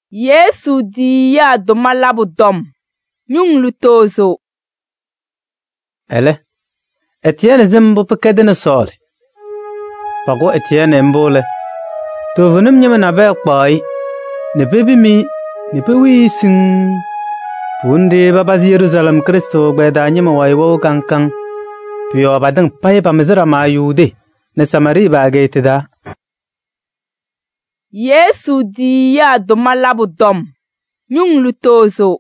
Yesu di ya domalabu dom. Nyung lutozo. Ele. Etienne zimbo pekedene sole. Pago Etienne mbole. Tovunim nyeme na be kpai. Ne bebi mi, ne pe wi sing. Pundi babazi Jerusalem Kristo gbeda nyeme waiwo kankang. Pio badang pai pa mezra ma yude. Ne Samari ba gaitida. Yesu di ya domalabu dom. Nyung lutozo.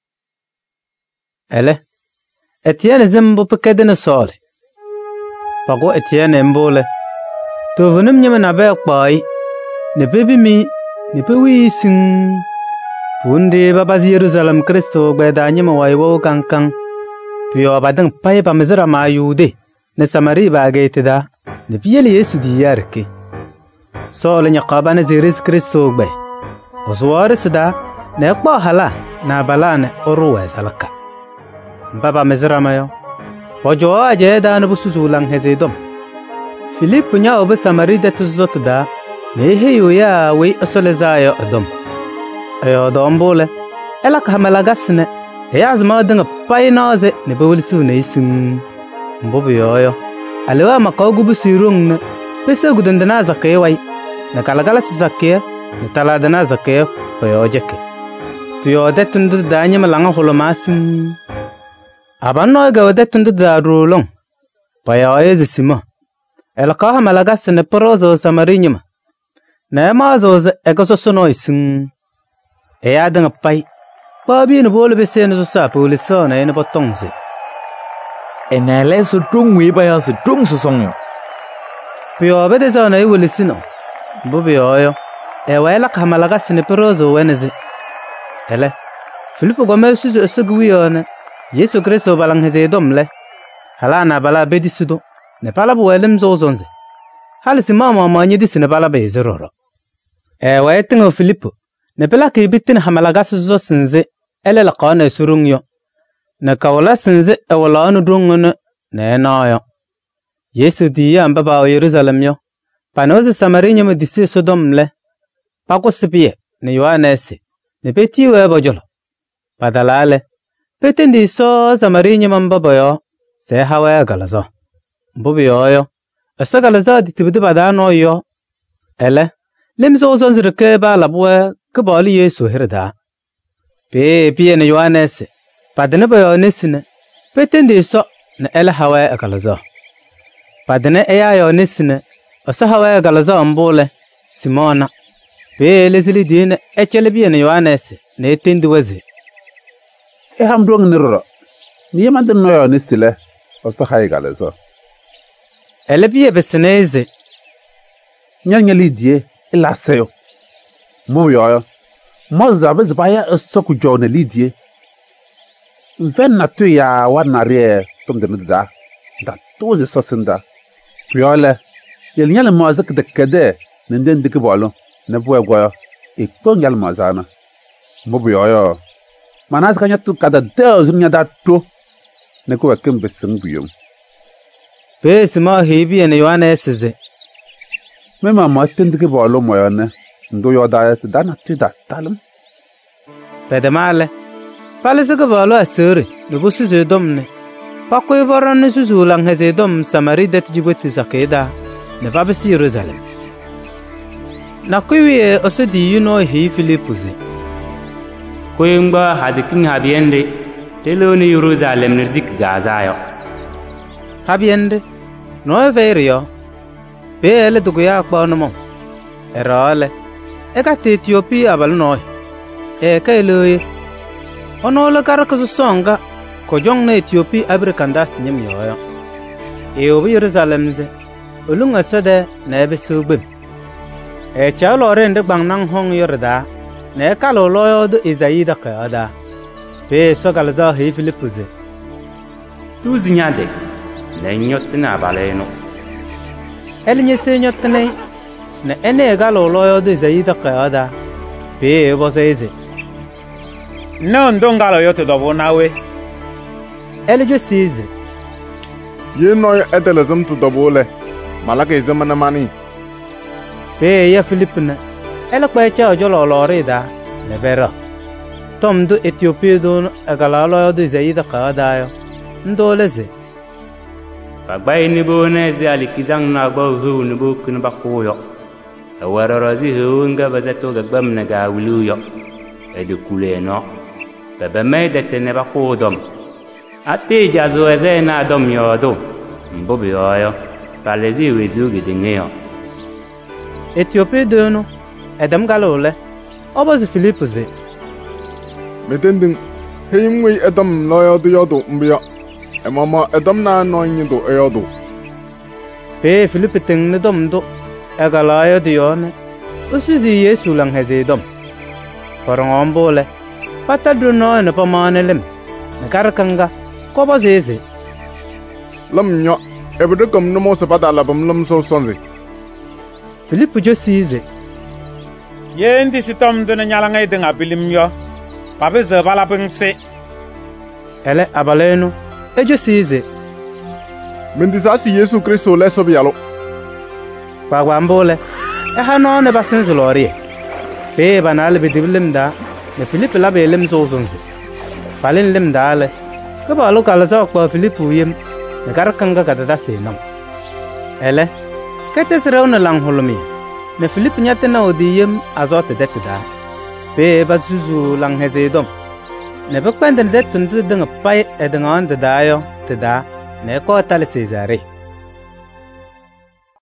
Ele. Etienne zimbo pekedene sole. Pago Etienne mbole. Tovunim nyeme na be kpai. Ne bebi mi, ne pe wi sing. Pundi babazi Jerusalem Kristo gbeda nyeme waiwo kankang. Pio badang pai pa mezra ma yude. Ne Samari ba gaitida. Ne piyeli Yesu di yarke. Sole nyaqaba ne Zeris Kristo gbe. Osware sida ne kpa hala na balane oruwe salaka. Baba mezra mayo. Wajo aje da ne busuzulang hezedom. Philip nya obe Samari de tuzot da. Ne heyo ya we asolezayo adom. Ayo dombole. Elak hamalagasne. Eyazma denga painaze ne bewulsu ne isim. Mbobo yoyo. Alewa makagubu sirung pese gudendana zakewai. Na kalagala sizakia, na taladana zakia payojeke. Pio detundu danya malanga holomasim. Abano ga detundu da rulong. Payoyeze sima. Elakaha malagas ne porozo samarinyama. Na mazo egososono isim. Eyadanga pai. Pabi ne bole besene so sa poliso na ene botongse. Enele so tungwi baya so tung so songyo. Pio bedeza na iwolisino. Bobi oyo. Ewela kamalaga sine perozo weneze. Ele. Filipo gome suzu esugwione. Yesu Kristo balang heze domle. Hala na bala bedisudo. Ne pala buwelem zozonze. Hali si mama manyi sine bala bezeroro. Ewe tingo Filipo. Ne pela kibitin hamalaga suzo sinze. Ele la kone surungyo. Ne kawala sinze ewala anu drungone. Ne nayo. Yesu diya mbaba o Jerusalem yo. Panoze Samarinya me disi Sodom le. Pako sipiye ne Yohanesi. Ne peti webo jolo. Padalale. Petendi so Samarinya mbaba yo. Se hawe galazo. Mbubi yo. Asa galazo ditibidi badano yo. Ele. Limzo ozonzirike ba labwe. Kubali Yesu hirda. Piye ne Yohanesi. Padane ba yo nesine. Petendi so ne ele hawe galazo. Padane eya yo nesine. Asa hawa galaza mbole Simona. Pe lezili dine echelebi ne Yohanesi ne etendi weze. Hamdong nirro. Ni yamande noyo nisile. Asa hawa galaza. Elebi beseneze. Nyanyali die ila seyo. Mo yoyo. Mo zabe zbaya asoku jone lidie. Ven na tu ya wanare tumde da. Da toze sosinda. Piole. Yel mazak de kade nenden dik bolo ne boyo e pon yal mazana mobu yoyo manas kanya tu kada de zunya da to ne ko kem besum biyum pes ma hebi ne Yohanesi me mama tendik bolo moyone ndo yoda da na tu da talum pedemale palese ko bolo asere ne busu zedomne pakoy baran susu lang hezedom Samari det jiboti zakeda ne babesi Jerusalem. Na kuiwe osodi yuno hi Filipuze. Kuimba hadikin habiyende teloni Jerusalem nirdik gazayo. Habiyende no verio. Bele duguya akbonomo. Erale. Eka te Ethiopia abal no. Eka eloye. Ono le karakazu songa ko jong na Ethiopia abrikanda sinyem yoyo. Eobi Jerusalem ze. Ulunga sode na ebe subim. Chalo rende bang nang hong yorda. Ne kalo loyo do Izaida kayada. Pe so galza hi Filipuze. Tu zinyade. Ne nyotina baleno. El nyese nyotne. Ne ene galo loyo do Izaida kayada. Pe ebo seze. No ndongalo yote dobo nawe. El jo size. Ye no edelezum tu dobole. Malaka izamana mani. Pe ya Filipina. El kwa cha ojolo lorida. ne bera tom do Ethiopia do agala lo do zaida qadayo ndole ze Bagbai ni bo ne zi alikizang na gba hu ni bo kun ba ko yo awara zi hu nga bazato gagbam na ga wulu yo de kule no baba mai da tene ba ko dom ate jazo eze na dom yo do mbobi yo palezi wezu gidinge yo Ethiopia do no edam galole obozi Philip ze Metending heimwe edam loyo do yodo mbia emama edam na no nyido eyodo pe Philip ting ne dom do agala yo dione usizi Yesu lang hezedom Parangombole patadu no ne pamanelem ne karkanga ko bazeze lam nyo ebedo kom no mo se padala bam lam so sonze Philip jo size yendi sitom do ne nyala ngai denga bilim yo pabe ze bala bengse ele abaleno ejo size mendisa si Yesu Kristo le so bialo pagwambole hano ne basinzulori pe banal bidilimda ne Philip la belem so sonze palen limdale ko ba lokal za ko Philip yem ne karkanga kadada senam ele kete srauna lang holmi ne Philip nyatena odiyem azote detda pe bazuzu lang hezedom ne bakwende det tundu denga pai edanga anda dayo teda ne ko tal Cesare